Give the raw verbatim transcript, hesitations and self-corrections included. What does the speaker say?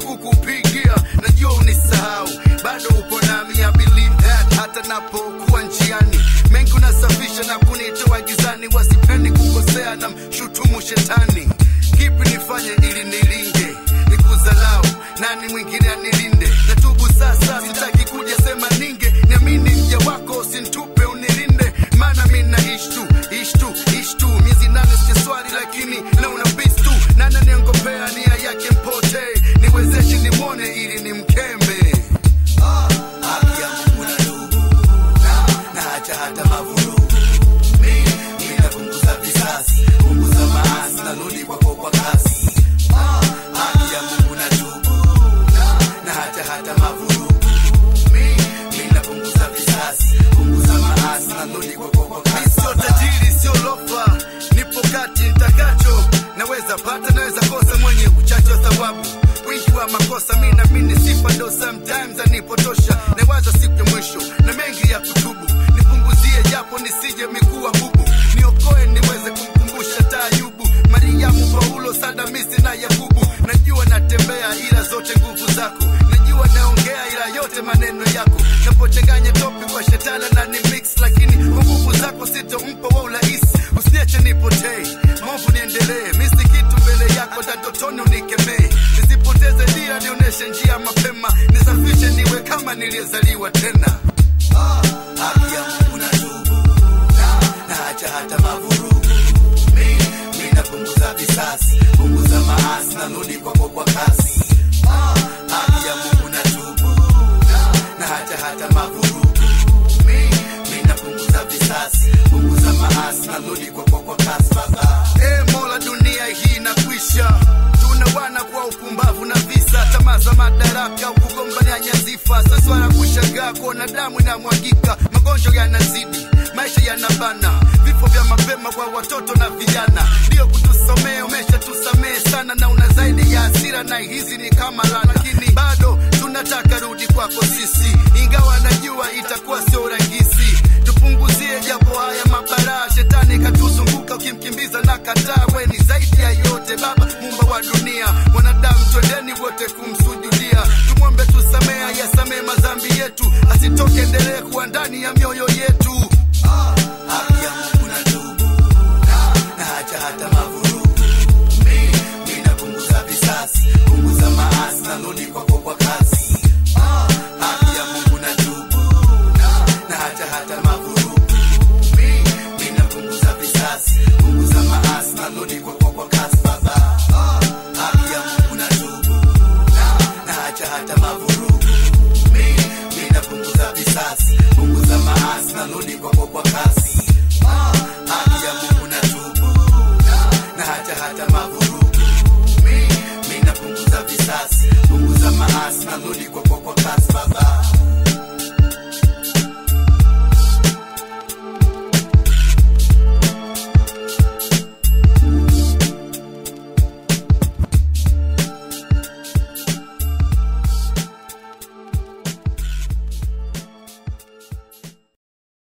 kukupigia, najua unisahau, bado upo nami, I believe that. Hata napokuwa njiani, mengi unasafisha na kunitoa gizani, wasipendi kukosea na mshutumu shetani. Kipi nifanye ili nilinge, nikuzalau, nani mwingine anilinde? Natubu sasa, sitaki kuja sema ninge, niamini mja wako usinitupe unilinde. Maana mimi naishi tu, ishi tu, ishi tu, miezi nane sijaswali lakini na una beast tu. Nana niongopea nia yake mpote, niwezeshe nimwone ili nimkembe. Ah, haki ya Mungu na ndugu, na, na hacha hata mavurugu. Mimi, mimi napunguza visasi, punguza maasi, narudi kwako kwa kasi. Ah, haki ya Mungu na ndugu, na, na hacha hata mavurugu. Mimi, mimi napunguza visasi, punguza maasi, narudi kwako kwa kasi. Sio tajiri, sio lofa, nipo kati nitakacho, naweza pata, naweza kosa, mwenye uchache wa thawabu, wingi wa makosa. Mimi na mimi sifa ndo sometimes anipotosha, nawaza siku ya mwisho na mengi ya kutubu. Nipunguzie japo nisije mikuwa bubu, niokoe niweze kumkumbusha Tayubu, Mariamu, Paulo, Sadamisi na Yakubu. Najua natembea ila zote nguvu zako, najua naongea ila yote maneno yako. Napochanganya topi kwa shetani na ni mix, lakini kwa nguvu zako sitompa wa urahisi. Usiniache nipotee, maovu niendelee, mimi si kitu mbele yako, tatotoni unikemee. Nisipoteze dira, nionyeshe njia mapema, nisafishe niwe kama niliyezaliwa tena. Ah, haki ya Mungu na ndugu, na, na hacha hata mavurugu. Mimi, mimi napunguza visasi, punguza maasi, narudi kwako kwa kasi. Ah, haki ya Mungu na ndugu, na, na hacha hata mavurugu. Mimi, mimi napunguza visasi, punguza maasi, narudi kwako kwa kasi baba. Eh, Mola, dunia hii inakwisha, tunawana kwa upumbavu na visa, tamaa za madaraka, kugombania nyazifa. Sasa wala kushangaa kuona damu inamwagika, magonjwa yanazidi, maisha yanabana, vifo vya mapema kwa watoto na vijana. Ndio kutusomea, umeshatusamehe sana, na una zaidi ya hasira, na hizi ni kama lana, lakini bado tunataka rudi kwako sisi, ingawa najua itakuwa sio rahisi. Tupunguzie japo haya mabara, shetani katuzunguka, ukimkimbiza na kataa. We ni zaidi ya yote Baba, Muumba wa dunia, wanadamu twendeni wote kumsujudia. Tumwombe tusamea, yasamee madhambi yetu, asitoke endelee kuwa ndani ya mioyo yetu. Ah, haki ya Mungu na ndugu, na, na hacha hata mavurugu. Mimi, mimi napunguza visasi, punguza maasi, narudi kwako kwa kasi. Ah, haki ya Mungu na ndugu, na, na hacha hata mavurugu. Mimi, mimi napunguza visasi, punguza maasi, narudi kwako kwa kasi baba. Ah, haki ya Mungu na ndugu, na, na hacha hata mavurugu. Mimi, mimi napunguza visasi, punguza maasi, narudi kwako